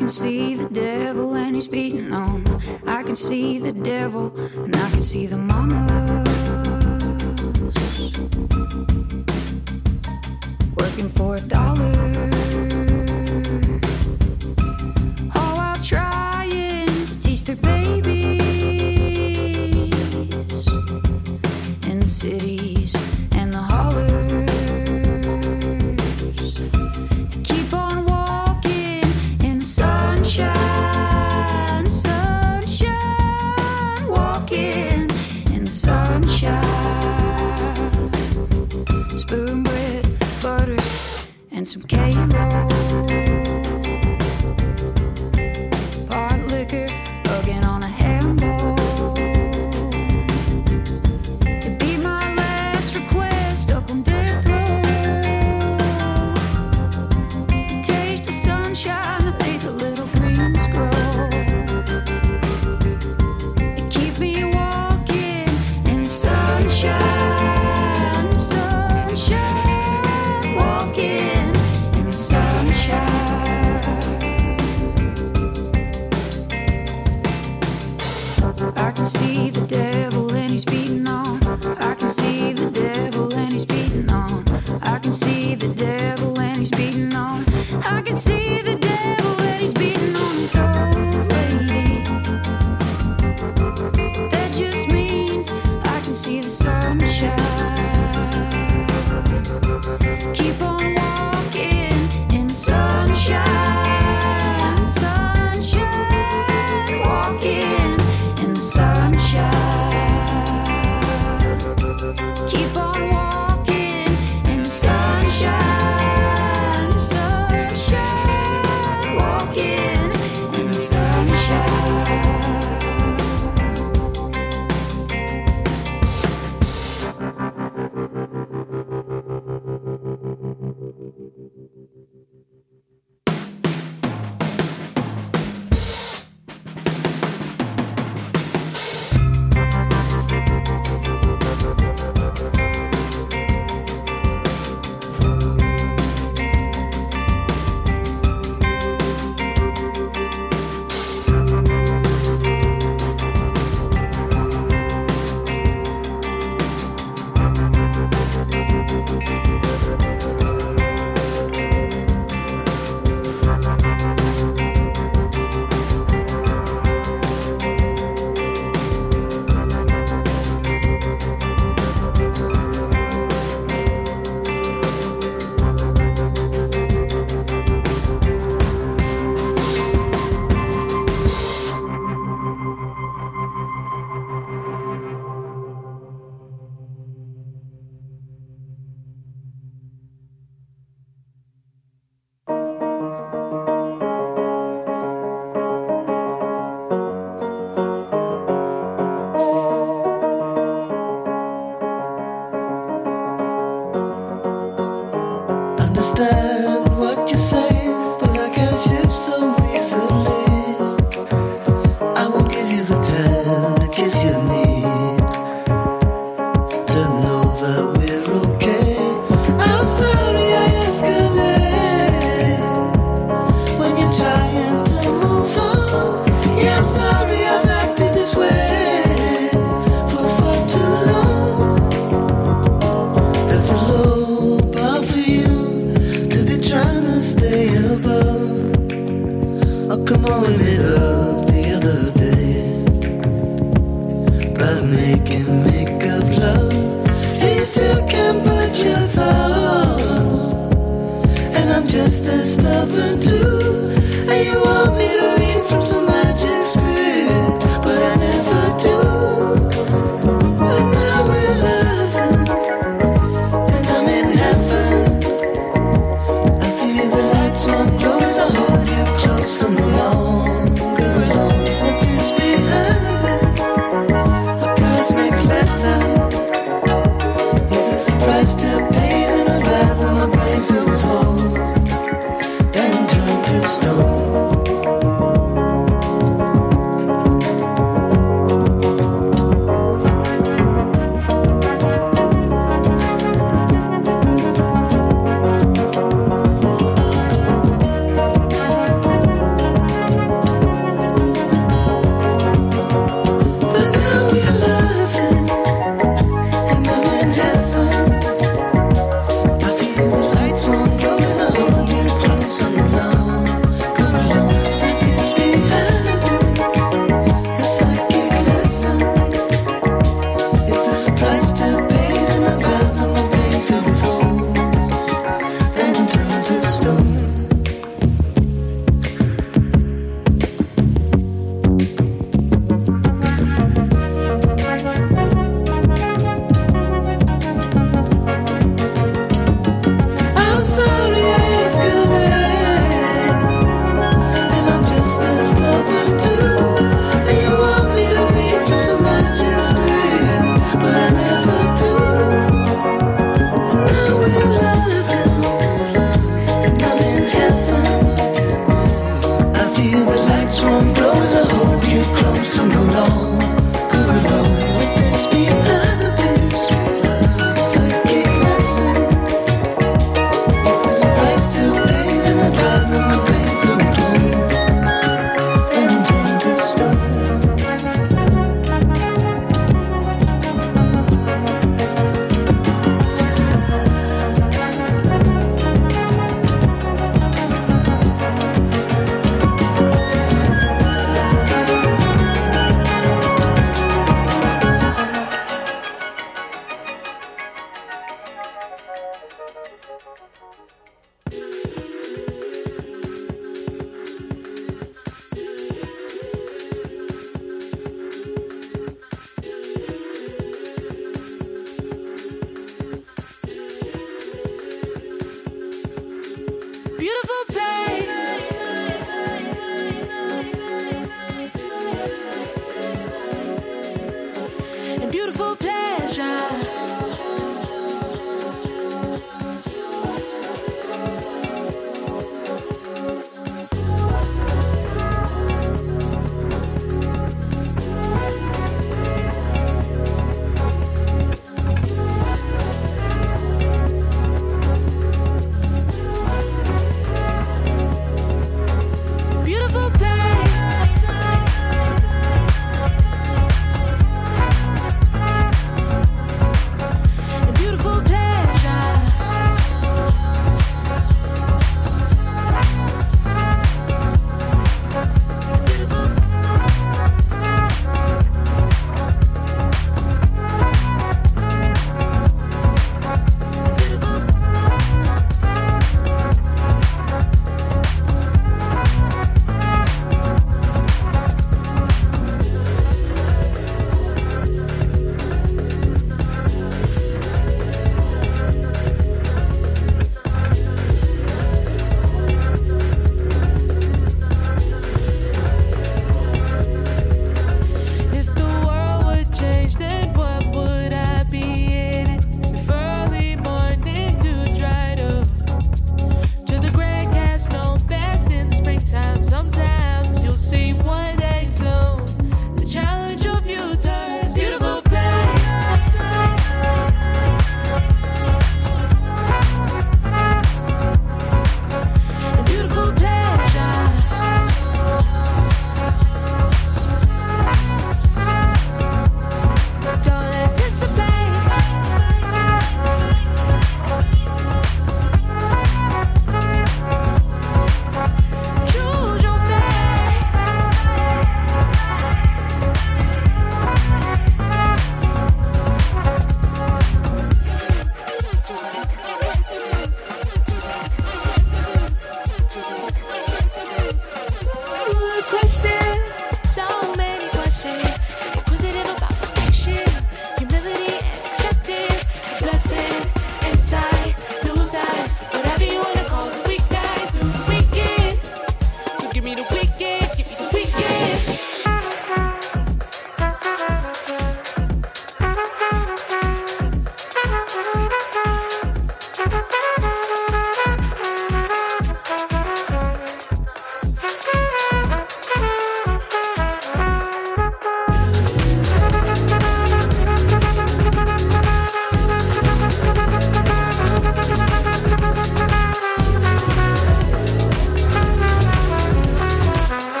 can see the devil and he's beating on. I can see the devil and I can see the mamas working for $1. Oh, while trying to teach their babies in the cities and the hollers to keep on walking in the sunshine, sunshine, walking in the sunshine. Spoon bread, butter, and some K-roll. Pot liquor, hugging on a handball. It'd be my last request up on death row to taste the sunshine that made the little greens grow. To keep me walking in the sunshine, sunshine, walking in the sunshine. I can see the devil and he's beating on. I can see the devil and he's beating on. I can see the devil and he's beating on. I can see the devil and he's beating on his old lady. That just means I can see the sunshine. Keep on walking in the sunshine, sunshine, walking in the sunshine. Keep on walking in the sunshine, sunshine, walking in the sunshine. Understand what you say, but I can't shift so easily. I won't give you the tender kiss you need to know that we're okay. I'm sorry I escalate when you're trying to move on. Yeah, I'm sorry I've acted this way for far too long. That's a low bar for you to be trying to stay above. Oh, come on, we made up the other day by make up love. You still can't put your thoughts, and I'm just as stubborn too. And you want me to read from some magic script, but I never do. But now we're laughing, and I'm in heaven. I feel the lights won't close. I hold you close. I'm no longer alone. Let this be heaven, a cosmic lesson. If there's a price to pay, then I'd rather my brain to withhold than turn to beautiful pleasure.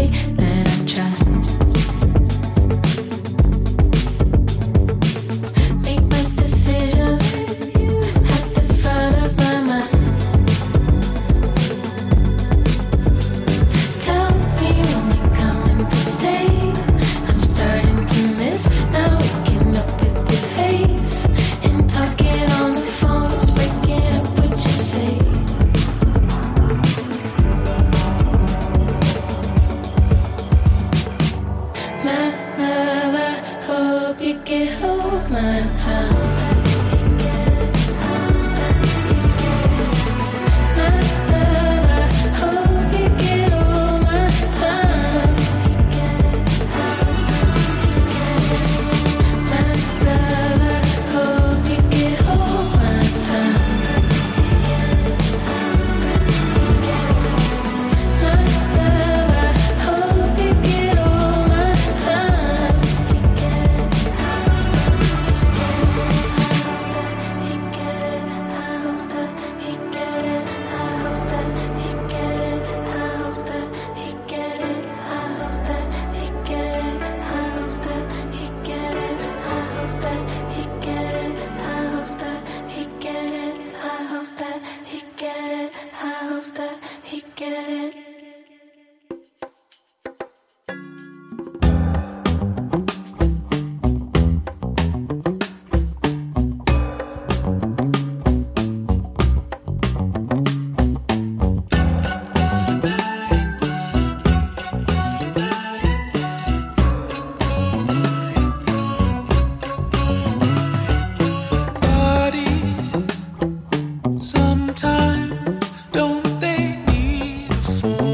Sometimes don't they need a phone?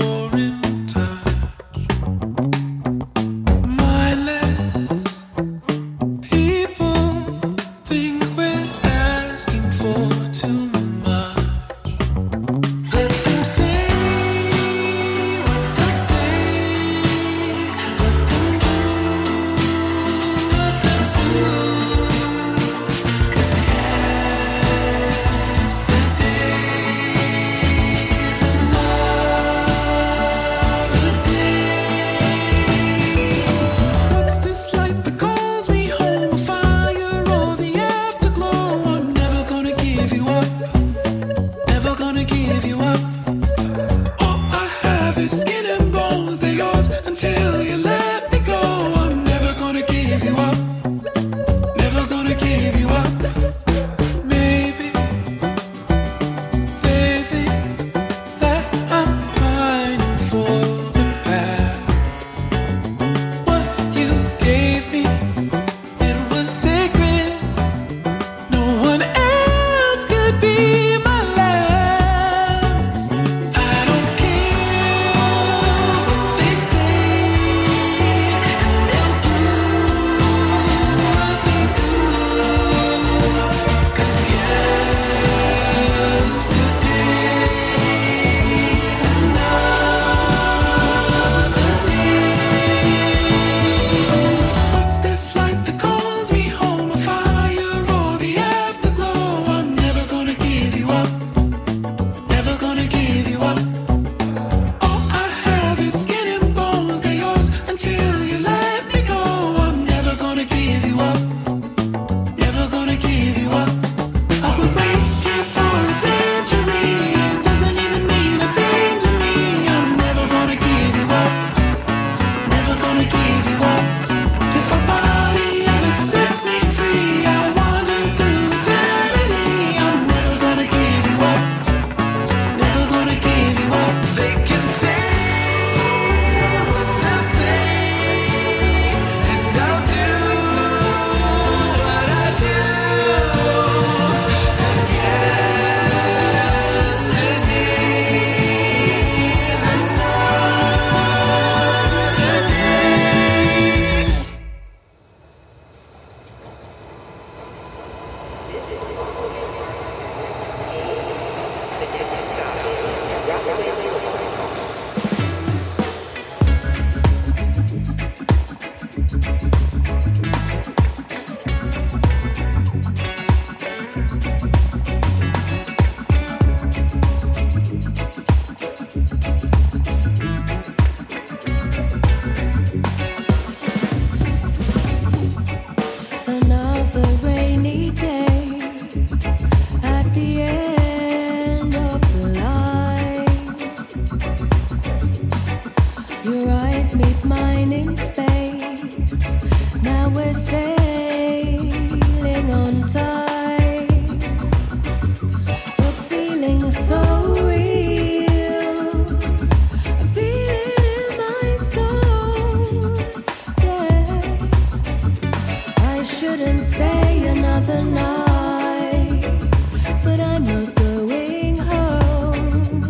Your eyes meet mine in space. Now we're sailing on tide. We're feeling so real. I feel it in my soul. Yeah. I shouldn't stay another night, but I'm not going home.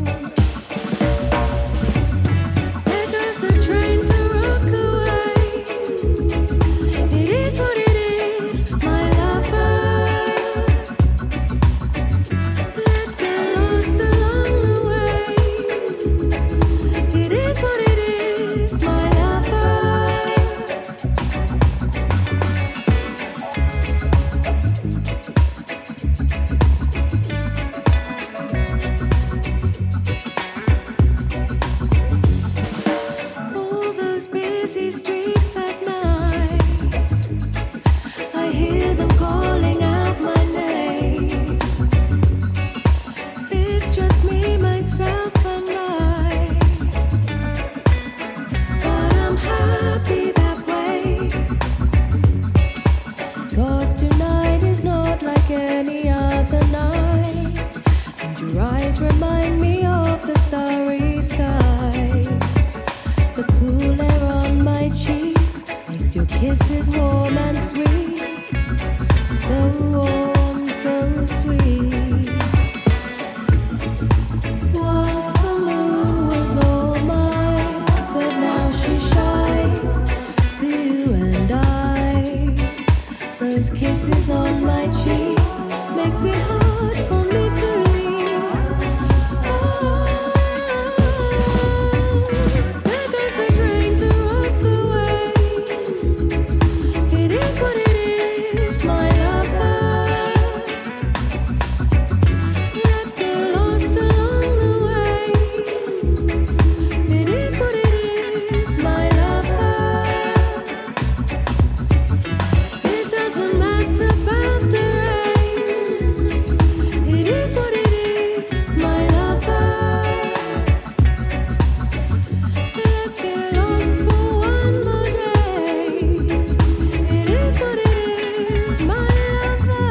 There goes the train to Rockaway. It is what it is, my lover. Let's get lost along the way. It is what it is, my lover. All those busy streets at night, I hear them calling out my name. It's just me, myself, and I. But I'm happy that way, 'cause tonight is not like any other night. And your eyes remind me of the starry skies. The cool air on my cheeks makes your kisses warm and sweet. So warm, so sweet. Once the moon was all mine, but now she shines for you and I. Those kisses on my cheeks makes it hard for me to leave. There goes the train to Rockaway. It is what it is, my lover. Let's get lost along the way. It is what it is, my lover. It doesn't matter about the rain. It is what it is, my lover. Let's get lost for one more day. It is what it is, my lover.